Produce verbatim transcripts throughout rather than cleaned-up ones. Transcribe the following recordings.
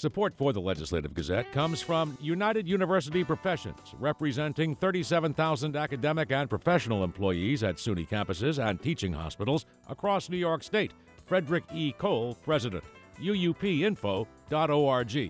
Support for the Legislative Gazette comes from United University Professions, representing thirty-seven thousand academic and professional employees at SUNY campuses and teaching hospitals across New York State. Frederick E. Cole, President. U U P info dot org.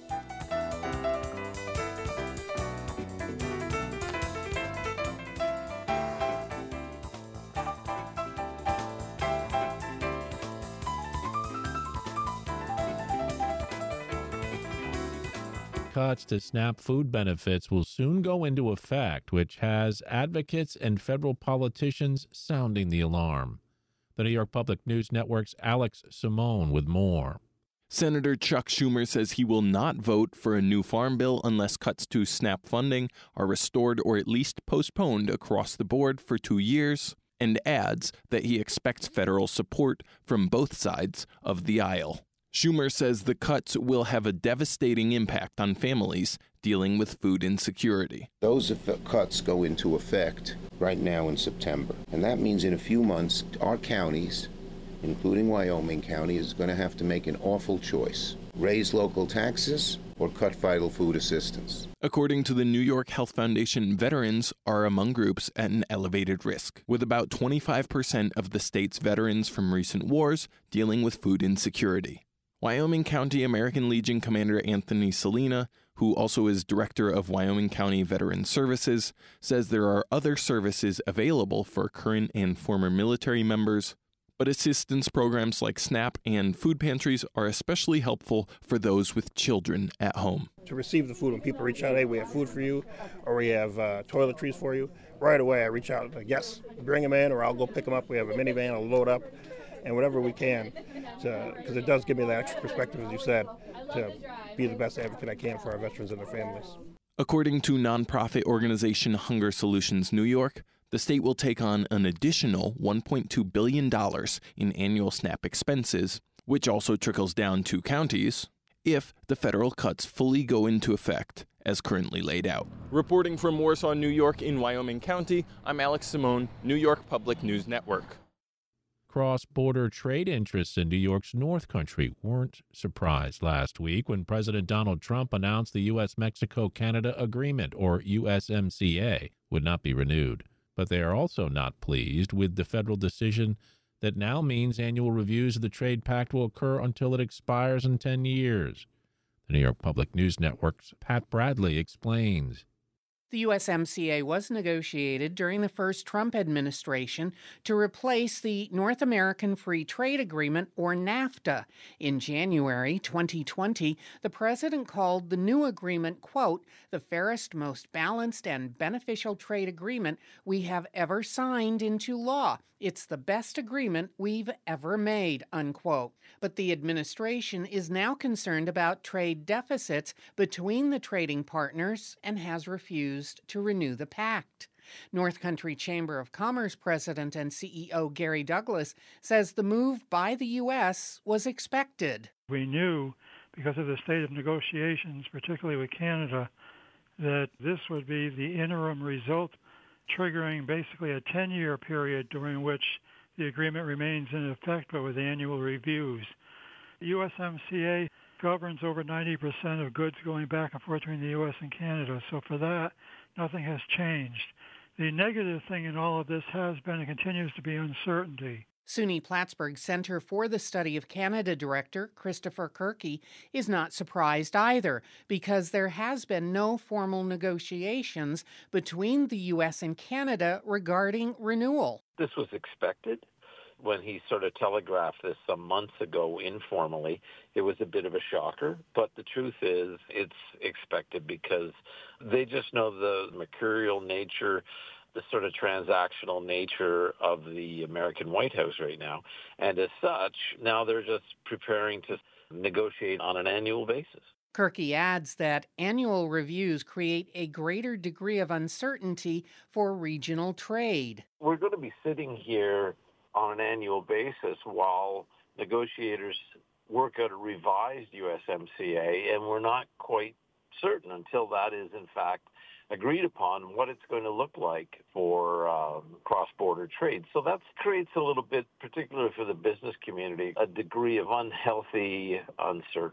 Cuts to SNAP food benefits will soon go into effect, which has advocates and federal politicians sounding the alarm. The New York Public News Network's Alex Simone with more. Senator Chuck Schumer says he will not vote for a new farm bill unless cuts to SNAP funding are restored or at least postponed across the board for two years, and adds that he expects federal support from both sides of the aisle. Schumer says the cuts will have a devastating impact on families dealing with food insecurity. Those cuts go into effect right now in September. And that means in a few months, our counties, including Wyoming County, is going to have to make an awful choice. Raise local taxes or cut vital food assistance. According to the New York Health Foundation, veterans are among groups at an elevated risk, with about twenty-five percent of the state's veterans from recent wars dealing with food insecurity. Wyoming County American Legion Commander Anthony Salina, who also is director of Wyoming County Veteran Services, says there are other services available for current and former military members, but assistance programs like SNAP and food pantries are especially helpful for those with children at home. To receive the food, when people reach out, hey, we have food for you, or we have uh, toiletries for you, right away I reach out, like, yes, bring them in, or I'll go pick them up. We have a minivan, I'll load up, and whatever we can, because it does give me that extra perspective, as you said, to be the best advocate I can for our veterans and their families. According to nonprofit organization Hunger Solutions New York, the state will take on an additional one point two billion dollars in annual SNAP expenses, which also trickles down to counties, if the federal cuts fully go into effect as currently laid out. Reporting from Warsaw, New York in Wyoming County, I'm Alex Simone, New York Public News Network. Cross-border trade interests in New York's North Country weren't surprised last week when President Donald Trump announced the U S Mexico-Canada Agreement, or U S M C A, would not be renewed. But they are also not pleased with the federal decision that now means annual reviews of the trade pact will occur until it expires in ten years. The New York Public News Network's Pat Bradley explains. The U S M C A was negotiated during the first Trump administration to replace the North American Free Trade Agreement, or NAFTA. In January twenty twenty, the president called the new agreement, quote, the fairest, most balanced, and beneficial trade agreement we have ever signed into law. It's the best agreement we've ever made, unquote. But the administration is now concerned about trade deficits between the trading partners and has refused to renew the pact. North Country Chamber of Commerce President and C E O Gary Douglas says the move by the U S was expected. We knew, because of the state of negotiations, particularly with Canada, that this would be the interim result, triggering basically a ten-year period during which the agreement remains in effect, but with annual reviews. The U S M C A governs over ninety percent of goods going back and forth between the U S and Canada, so for that, nothing has changed. The negative thing in all of this has been and continues to be uncertainty. SUNY Plattsburgh Center for the Study of Canada director Christopher Kirky is not surprised either, because there has been no formal negotiations between the U S and Canada regarding renewal. This was expected. When he sort of telegraphed this some months ago informally, it was a bit of a shocker. But the truth is it's expected because they just know the mercurial nature, the sort of transactional nature of the American White House right now. And as such, now they're just preparing to negotiate on an annual basis. Kirky adds that annual reviews create a greater degree of uncertainty for regional trade. We're going to be sitting here on an annual basis while negotiators work out a revised U S M C A, and we're not quite certain until that is in fact agreed upon what it's going to look like for um, cross-border trade. So that creates a little bit, particularly for the business community, a degree of unhealthy uncertainty.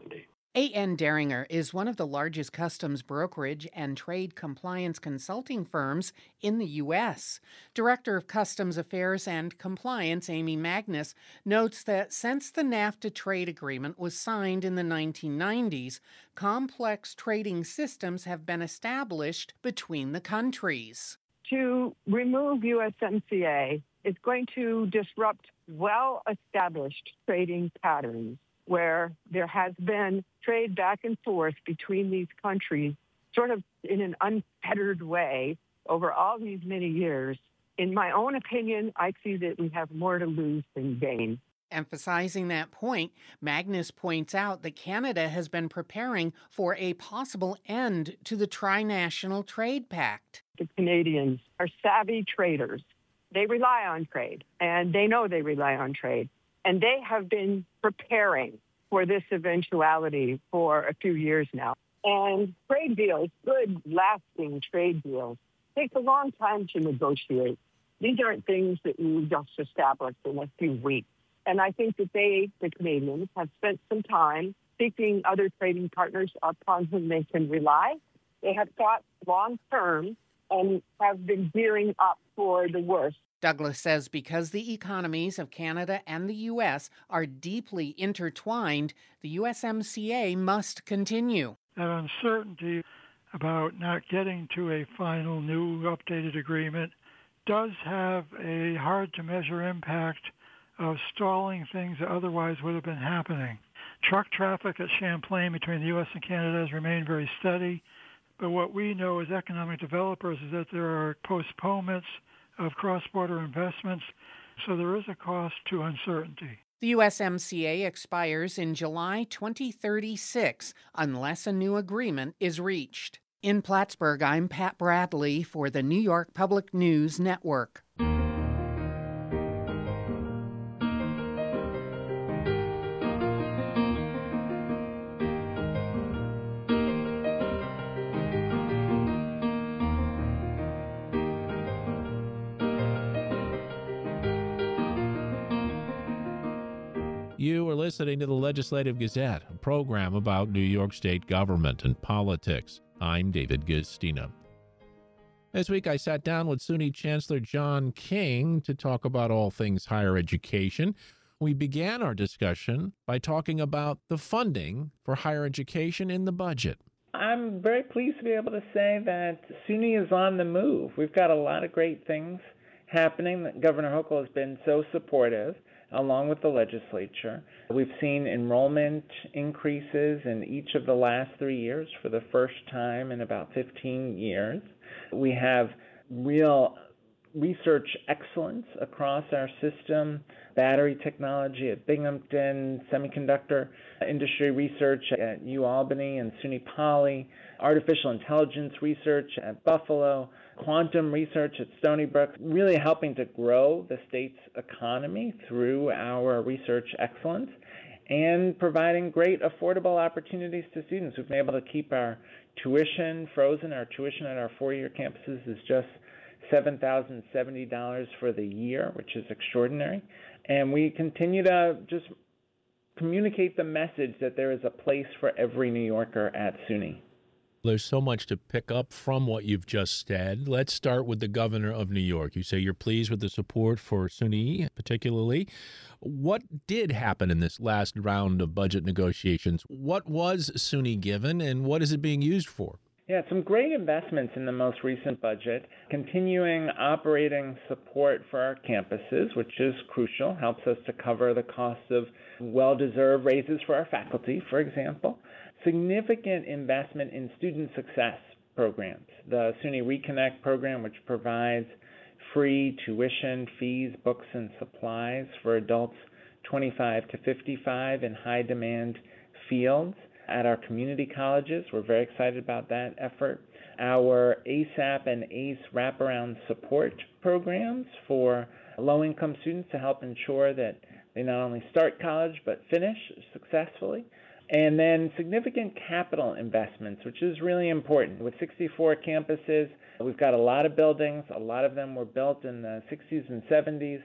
A N. Deringer is one of the largest customs brokerage and trade compliance consulting firms in the U S. Director of Customs Affairs and Compliance Amy Magnus notes that since the NAFTA trade agreement was signed in the nineteen nineties, complex trading systems have been established between the countries. To remove U S M C A is going to disrupt well-established trading patterns, where there has been trade back and forth between these countries sort of in an unfettered way over all these many years. In my own opinion, I see that we have more to lose than gain. Emphasizing that point, Magnus points out that Canada has been preparing for a possible end to the Tri-National Trade Pact. The Canadians are savvy traders. They rely on trade, and they know they rely on trade. And they have been preparing for this eventuality for a few years now. And trade deals, good, lasting trade deals, take a long time to negotiate. These aren't things that you just establish in a few weeks. And I think that they, the Canadians, have spent some time seeking other trading partners upon whom they can rely. They have thought long term and have been gearing up for the worst. Douglas says because the economies of Canada and the U S are deeply intertwined, the U S M C A must continue. That uncertainty about not getting to a final new updated agreement does have a hard-to-measure impact of stalling things that otherwise would have been happening. Truck traffic at Champlain between the U S and Canada has remained very steady, but what we know as economic developers is that there are postponements of cross-border investments, so there is a cost to uncertainty. The U S M C A expires in July twenty thirty-six unless a new agreement is reached. In Plattsburgh, I'm Pat Bradley for the New York Public News Network. You are listening to the Legislative Gazette, a program about New York State government and politics. I'm David Gistina. This week I sat down with SUNY Chancellor John King to talk about all things higher education. We began our discussion by talking about the funding for higher education in the budget. I'm very pleased to be able to say that SUNY is on the move. We've got a lot of great things happening. Governor Hochul has been so supportive, along with the legislature. We've seen enrollment increases in each of the last three years for the first time in about fifteen years. We have real research excellence across our system, battery technology at Binghamton, semiconductor industry research at UAlbany and SUNY Poly, artificial intelligence research at Buffalo, quantum research at Stony Brook, really helping to grow the state's economy through our research excellence and providing great affordable opportunities to students. We've been able to keep our tuition frozen. Our tuition at our four-year campuses is just seven thousand seventy dollars for the year, which is extraordinary. And we continue to just communicate the message that there is a place for every New Yorker at SUNY. There's so much to pick up from what you've just said. Let's start with the governor of New York. You say you're pleased with the support for SUNY particularly. What did happen in this last round of budget negotiations? What was SUNY given and what is it being used for? Yeah, some great investments in the most recent budget. Continuing operating support for our campuses, which is crucial, helps us to cover the cost of well-deserved raises for our faculty, for example. Significant investment in student success programs. The SUNY Reconnect program, which provides free tuition, fees, books, and supplies for adults twenty-five to fifty-five in high-demand fields at our community colleges. We're very excited about that effort. Our ASAP and ACE wraparound support programs for low-income students to help ensure that they not only start college but finish successfully. And then significant capital investments, which is really important. With sixty-four campuses, we've got a lot of buildings. A lot of them were built in the sixties and seventies.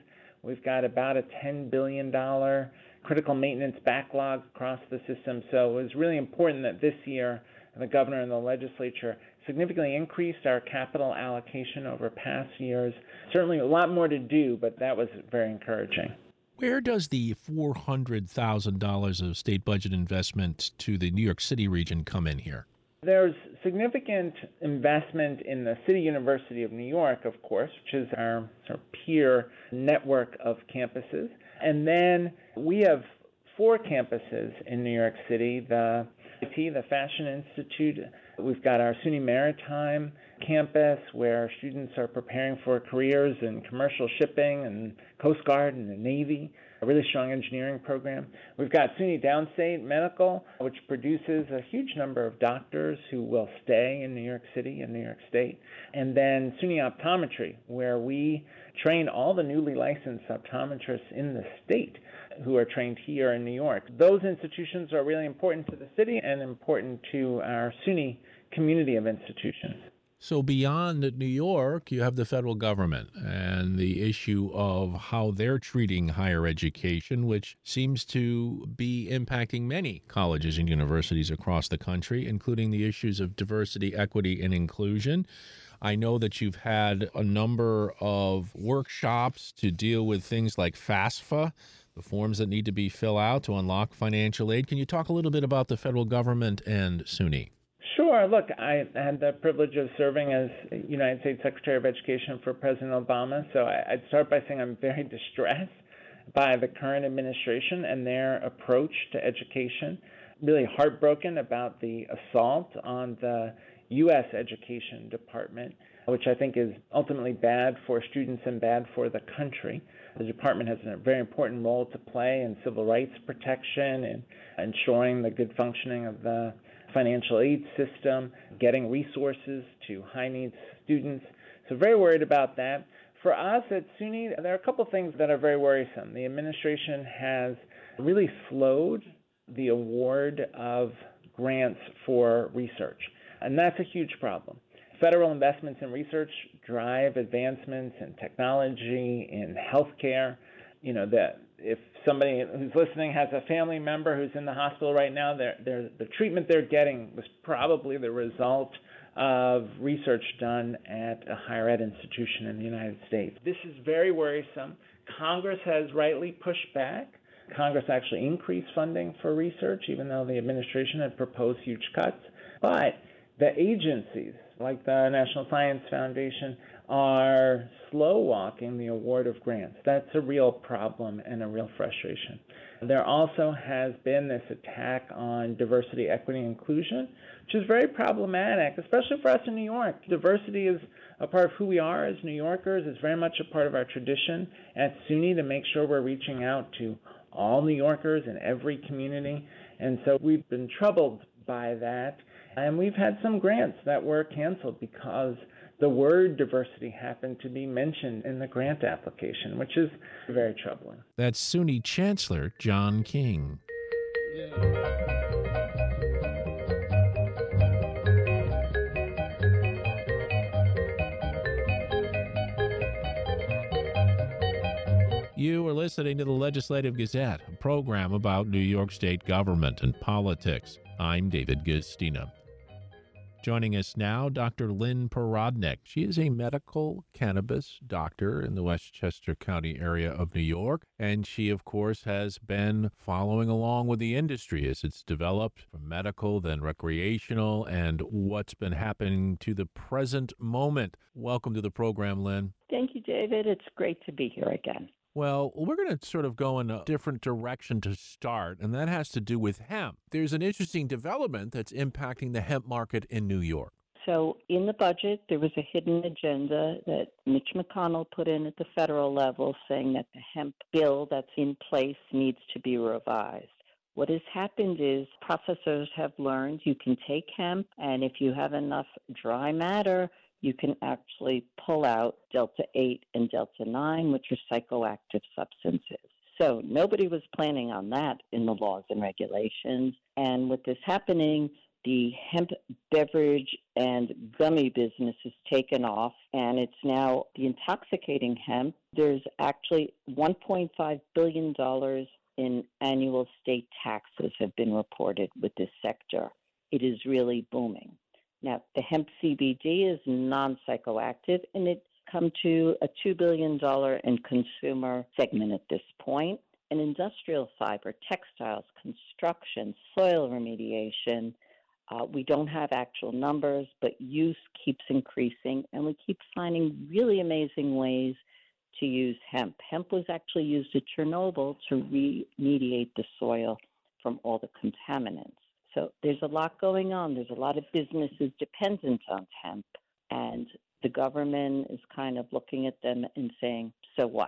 We've got about a ten billion dollars critical maintenance backlog across the system. So it was really important that this year the governor and the legislature significantly increased our capital allocation over past years. Certainly a lot more to do, but that was very encouraging. Where does the four hundred thousand dollars of state budget investment to the New York City region come in here? There's significant investment in the City University of New York, of course, which is our sort of peer network of campuses. And then we have four campuses in New York City, the I T, the Fashion Institute. We've got our SUNY Maritime campus where students are preparing for careers in commercial shipping and Coast Guard and the Navy, a really strong engineering program. We've got SUNY Downstate Medical, which produces a huge number of doctors who will stay in New York City and New York State. And then SUNY Optometry, where we train all the newly licensed optometrists in the state who are trained here in New York. Those institutions are really important to the city and important to our SUNY community of institutions. So beyond New York, you have the federal government and the issue of how they're treating higher education, which seems to be impacting many colleges and universities across the country, including the issues of diversity, equity, and inclusion. I know that you've had a number of workshops to deal with things like FAFSA, the forms that need to be filled out to unlock financial aid. Can you talk a little bit about the federal government and SUNY? Sure. Look, I had the privilege of serving as United States Secretary of Education for President Obama, so I'd start by saying I'm very distressed by the current administration and their approach to education. Really heartbroken about the assault on the U S Education Department, which I think is ultimately bad for students and bad for the country. The department has a very important role to play in civil rights protection and ensuring the good functioning of the financial aid system, getting resources to high-needs students. So very worried about that. For us at SUNY, there are a couple things that are very worrisome. The administration has really slowed the award of grants for research, and that's a huge problem. Federal investments in research drive advancements in technology, in healthcare. You know, that if somebody who's listening has a family member who's in the hospital right now, they're, they're, the treatment they're getting was probably the result of research done at a higher ed institution in the United States. This is very worrisome. Congress has rightly pushed back. Congress actually increased funding for research, even though the administration had proposed huge cuts. But the agencies, like the National Science Foundation, are slow-walking the award of grants. That's a real problem and a real frustration. There also has been this attack on diversity, equity, and inclusion, which is very problematic, especially for us in New York. Diversity is a part of who we are as New Yorkers. It's very much a part of our tradition at SUNY to make sure we're reaching out to all New Yorkers in every community. And so we've been troubled by that. And we've had some grants that were canceled because the word diversity happened to be mentioned in the grant application, which is very troubling. That's SUNY Chancellor John King. You are listening to the Legislative Gazette, a program about New York State government and politics. I'm David Guistina. Joining us now, Doctor Lynn Porodnik. She is a medical cannabis doctor in the Westchester County area of New York, and she, of course, has been following along with the industry as it's developed from medical, then recreational, and what's been happening to the present moment. Welcome to the program, Lynn. Thank you, David. It's great to be here again. Well, we're going to sort of go in a different direction to start, and that has to do with hemp. There's an interesting development that's impacting the hemp market in New York. So in the budget, there was a hidden agenda that Mitch McConnell put in at the federal level saying that the hemp bill that's in place needs to be revised. What has happened is professors have learned you can take hemp, and if you have enough dry matter, you can actually pull out delta eight and delta nine, which are psychoactive substances. So nobody was planning on that in the laws and regulations. And with this happening, The hemp beverage and gummy business has taken off, and it's now the intoxicating hemp. There's actually one point five billion dollars in annual state taxes have been reported with this sector. It is really booming. Now, the hemp C B D is non-psychoactive, and it come to a two billion dollars in consumer segment at this point. And industrial fiber, textiles, construction, soil remediation, uh, we don't have actual numbers, but use keeps increasing, and we keep finding really amazing ways to use hemp. Hemp was actually used at Chernobyl to remediate the soil from all the contaminants. So there's a lot going on. There's a lot of businesses dependent on hemp, and the government is kind of looking at them and saying, so what?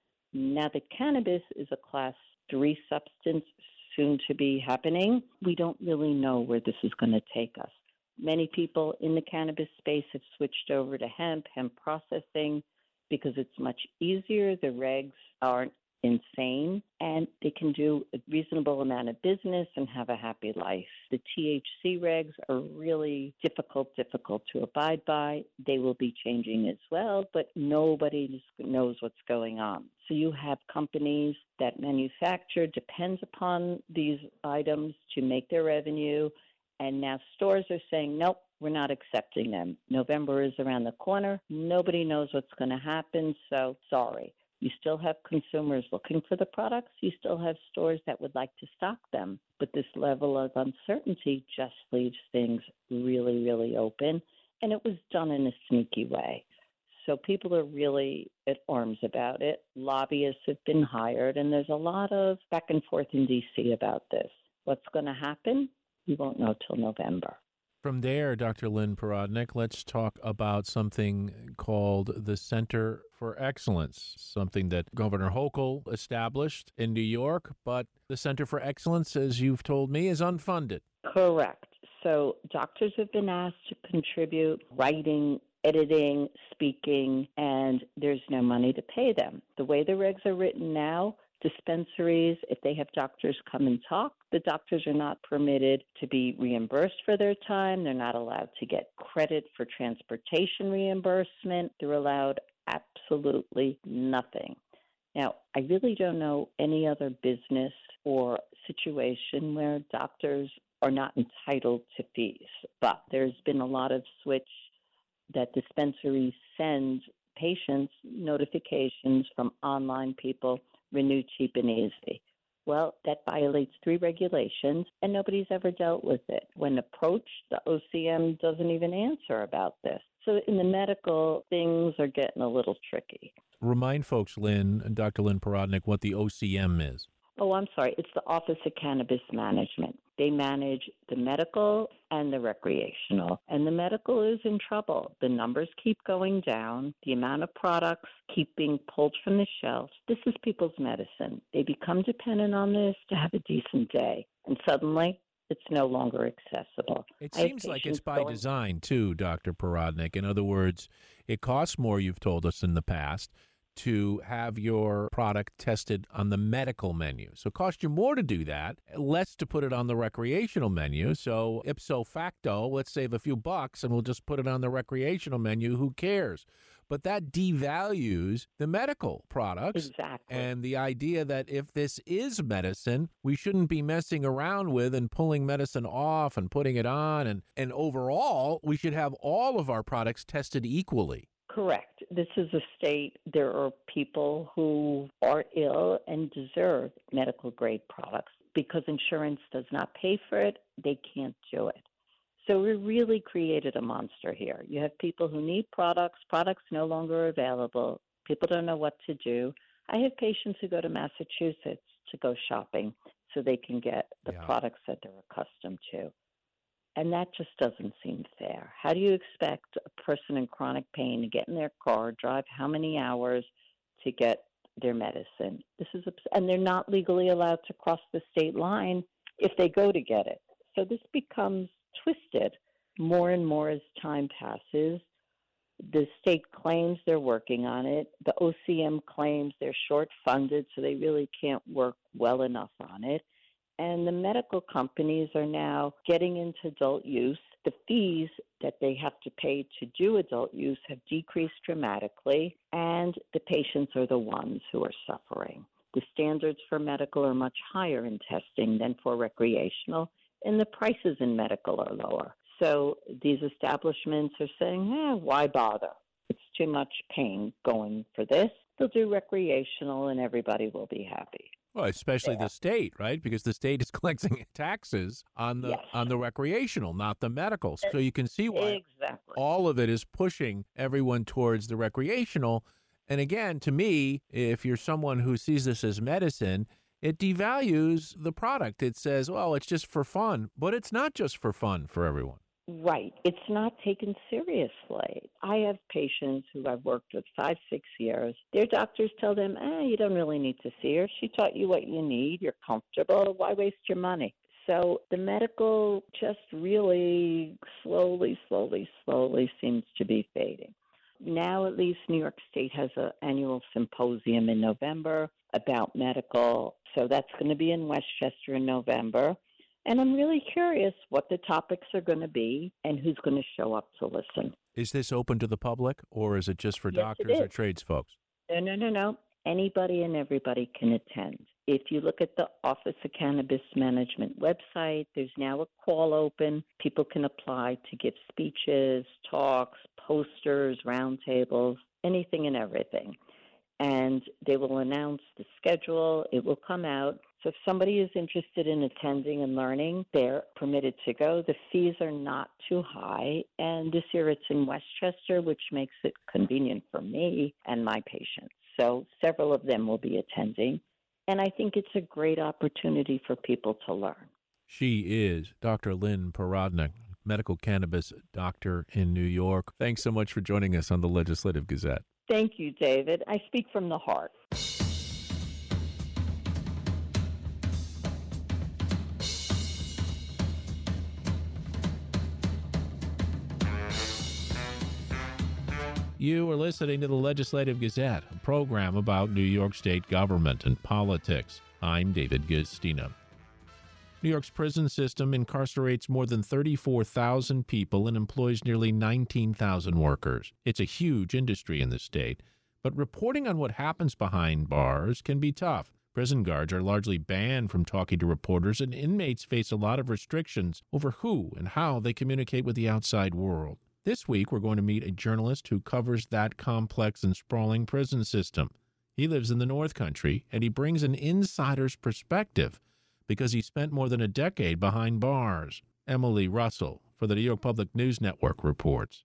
Now that cannabis is a class three substance soon to be happening, we don't really know where this is going to take us. Many people in the cannabis space have switched over to hemp, hemp processing, because it's much easier. The regs aren't insane, and they can do a reasonable amount of business and have a happy life. The T H C regs are really difficult, difficult to abide by. They will be changing as well, but nobody knows what's going on. So you have companies that manufacture, depends upon these items to make their revenue, and now stores are saying, nope, we're not accepting them. November is around the corner. Nobody knows what's going to happen, so sorry. You still have consumers looking for the products. You still have stores that would like to stock them. But this level of uncertainty just leaves things really, really open. And it was done in a sneaky way. So people are really at arms about it. Lobbyists have been hired, and there's a lot of back and forth in D C about this. What's going to happen? We won't know till November. From there, Doctor Lynn Porodnik, let's talk about something called the Center for Excellence, something that Governor Hochul established in New York, but the Center for Excellence, as you've told me, is unfunded. Correct. So doctors have been asked to contribute writing, editing, speaking, and there's no money to pay them. The way the regs are written now, dispensaries, if they have doctors come and talk, the doctors are not permitted to be reimbursed for their time. They're not allowed to get credit for transportation reimbursement. They're allowed absolutely nothing. Now, I really don't know any other business or situation where doctors are not entitled to fees, but there's been a lot of switch that dispensaries send patients notifications from online people, renew cheap and easy. Well, that violates three regulations, and nobody's ever dealt with it. When approached, the O C M doesn't even answer about this. So in the medical, things are getting a little tricky. Remind folks, Lynn, Doctor Lynn Porodnik, what the O C M is. Oh, I'm sorry. It's the Office of Cannabis Management. They manage the medical and the recreational. And the medical is in trouble. The numbers keep going down. The amount of products keep being pulled from the shelves. This is people's medicine. They become dependent on this to have a decent day. And suddenly, it's no longer accessible. It seems like it's by design, too, Doctor Porodnik. In other words, it costs more, you've told us in the past, to have your product tested on the medical menu. So it costs you more to do that, less to put it on the recreational menu. So ipso facto, let's save a few bucks and we'll just put it on the recreational menu. Who cares? But that devalues the medical products. Exactly. And the idea that if this is medicine, we shouldn't be messing around with and pulling medicine off and putting it on. And, and overall, we should have all of our products tested equally. Correct. This is a state, there are people who are ill and deserve medical grade products. Because insurance does not pay for it, they can't do it. So we really created a monster here. You have people who need products, products no longer available. People don't know what to do. I have patients who go to Massachusetts to go shopping so they can get the yeah. products that they're accustomed to. And that just doesn't seem fair. How do you expect a person in chronic pain to get in their car, drive how many hours to get their medicine? This is, and they're not legally allowed to cross the state line if they go to get it. So this becomes twisted more and more as time passes. The state claims they're working on it. The O C M claims they're short funded, so they really can't work well enough on it. And the medical companies are now getting into adult use. The fees that they have to pay to do adult use have decreased dramatically, and the patients are the ones who are suffering. The standards for medical are much higher in testing than for recreational, and the prices in medical are lower. So these establishments are saying, eh, why bother? It's too much pain going for this. They'll do recreational and everybody will be happy. Well, especially yeah. the state, right? Because the state is collecting taxes on the yes. on the recreational, not the medical. So you can see why exactly. all of it is pushing everyone towards the recreational. And again, to me, if you're someone who sees this as medicine, it devalues the product. It says, well, it's just for fun, but it's not just for fun for everyone. Right. It's not taken seriously. I have patients who I've worked with five, six years. Their doctors tell them, eh, you don't really need to see her. She taught you what you need. You're comfortable. Why waste your money? So the medical just really slowly, slowly, slowly seems to be fading. Now at least New York State has an annual symposium in November about medical. So that's going to be in Westchester in November. And I'm really curious what the topics are going to be and who's going to show up to listen. Is this open to the public, or is it just for yes, doctors or trades folks? No, no, no, no. Anybody and everybody can attend. If you look at the Office of Cannabis Management website, there's now a call open. People can apply to give speeches, talks, posters, roundtables, anything and everything. And they will announce the schedule. It will come out. So if somebody is interested in attending and learning, they're permitted to go. The fees are not too high. And this year it's in Westchester, which makes it convenient for me and my patients. So several of them will be attending. And I think it's a great opportunity for people to learn. She is Doctor Lynn Porodnik, medical cannabis doctor in New York. Thanks so much for joining us on the Legislative Gazette. Thank you, David. I speak from the heart. You are listening to the Legislative Gazette, a program about New York State government and politics. I'm David Guistina. New York's prison system incarcerates more than thirty-four thousand people and employs nearly nineteen thousand workers. It's a huge industry in the state, but reporting on what happens behind bars can be tough. Prison guards are largely banned from talking to reporters, and inmates face a lot of restrictions over who and how they communicate with the outside world. This week, we're going to meet a journalist who covers that complex and sprawling prison system. He lives in the North Country, and he brings an insider's perspective because he spent more than a decade behind bars. Emily Russell for the New York Public News Network reports.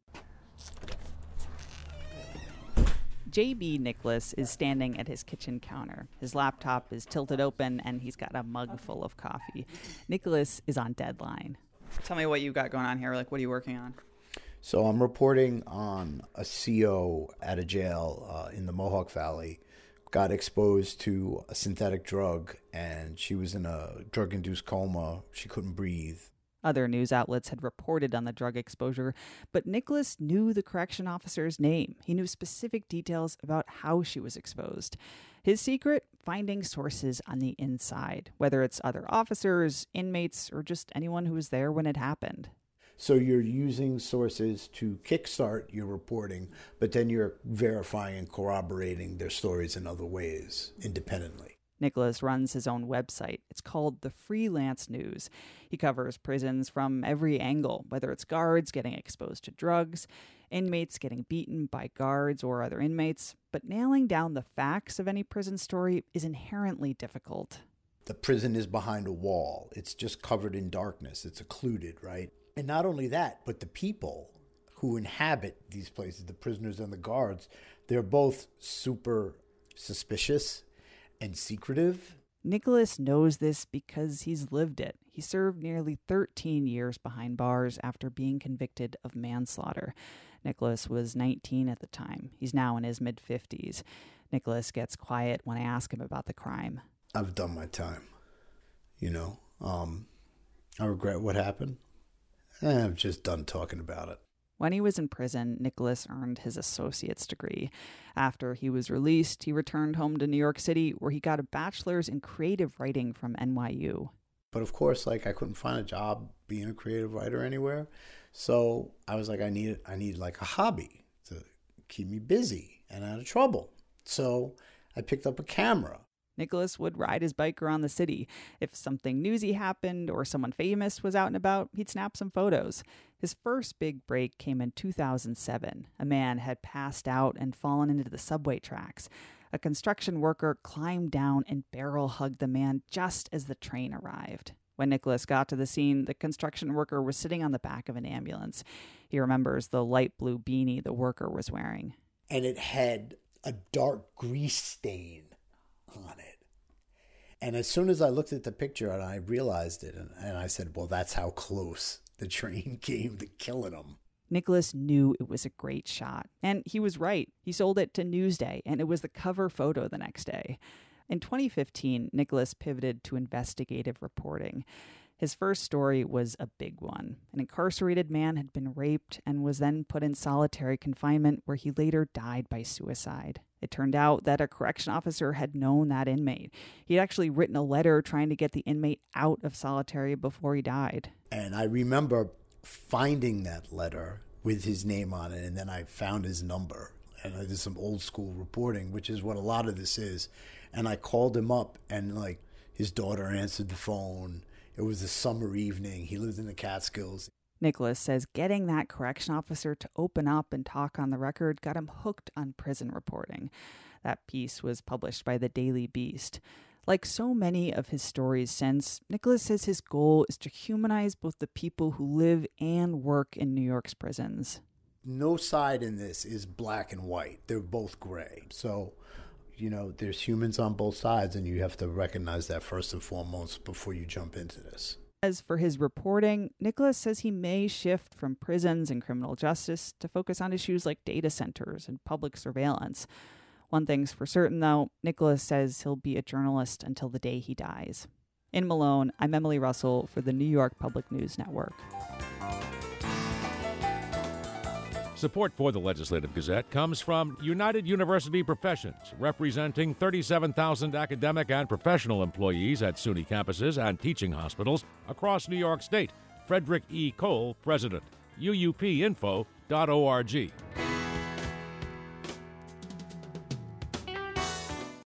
J B. Nicholas is standing at his kitchen counter. His laptop is tilted open, and he's got a mug full of coffee. Nicholas is on deadline. Tell me what you got going on here. Like, what are you working on? So I'm reporting on a C O at a jail uh, in the Mohawk Valley. Got exposed to a synthetic drug, and she was in a drug-induced coma. She couldn't breathe. Other news outlets had reported on the drug exposure, but Nicholas knew the correction officer's name. He knew specific details about how she was exposed. His secret? Finding sources on the inside, whether it's other officers, inmates, or just anyone who was there when it happened. So you're using sources to kickstart your reporting, but then you're verifying and corroborating their stories in other ways independently. Nicholas runs his own website. It's called The Freelance News. He covers prisons from every angle, whether it's guards getting exposed to drugs, inmates getting beaten by guards or other inmates. But nailing down the facts of any prison story is inherently difficult. The prison is behind a wall. It's just covered in darkness. It's occluded, right? And not only that, but the people who inhabit these places, the prisoners and the guards, they're both super suspicious and secretive. Nicholas knows this because he's lived it. He served nearly thirteen years behind bars after being convicted of manslaughter. Nicholas was nineteen at the time. He's now in his mid-fifties. Nicholas gets quiet when I ask him about the crime. I've done my time. You know, um, I regret what happened. I'm just done talking about it. When he was in prison, Nicholas earned his associate's degree. After he was released, he returned home to New York City, where he got a bachelor's in creative writing from N Y U. But of course, like, I couldn't find a job being a creative writer anywhere. So I was like, I need, I need like a hobby to keep me busy and out of trouble. So I picked up a camera. Nicholas would ride his bike around the city. If something newsy happened or someone famous was out and about, he'd snap some photos. His first big break came in two thousand seven. A man had passed out and fallen into the subway tracks. A construction worker climbed down and barrel-hugged the man just as the train arrived. When Nicholas got to the scene, the construction worker was sitting on the back of an ambulance. He remembers the light blue beanie the worker was wearing. And it had a dark grease stain on it. And as soon as I looked at the picture and I realized it, and, and I said, well, that's how close the train came to killing him. Nicholas knew it was a great shot. And he was right. He sold it to Newsday, and it was the cover photo the next day. In twenty fifteen, Nicholas pivoted to investigative reporting. His first story was a big one. An incarcerated man had been raped and was then put in solitary confinement, where he later died by suicide. It turned out that a correction officer had known that inmate. He'd actually written a letter trying to get the inmate out of solitary before he died. And I remember finding that letter with his name on it, and then I found his number. And I did some old school reporting, which is what a lot of this is. And I called him up, and like his daughter answered the phone. It was a summer evening. He lived in the Catskills. Nicholas says getting that correction officer to open up and talk on the record got him hooked on prison reporting. That piece was published by the Daily Beast. Like so many of his stories since, Nicholas says his goal is to humanize both the people who live and work in New York's prisons. No side in this is black and white. They're both gray. So, you know, there's humans on both sides, and you have to recognize that first and foremost before you jump into this. As for his reporting, Nicholas says he may shift from prisons and criminal justice to focus on issues like data centers and public surveillance. One thing's for certain, though, Nicholas says he'll be a journalist until the day he dies. In Malone, I'm Emily Russell for the New York Public News Network. Support for the Legislative Gazette comes from United University Professions, representing thirty-seven thousand academic and professional employees at SUNY campuses and teaching hospitals across New York State. Frederick E. Cole, President. U U P info dot org.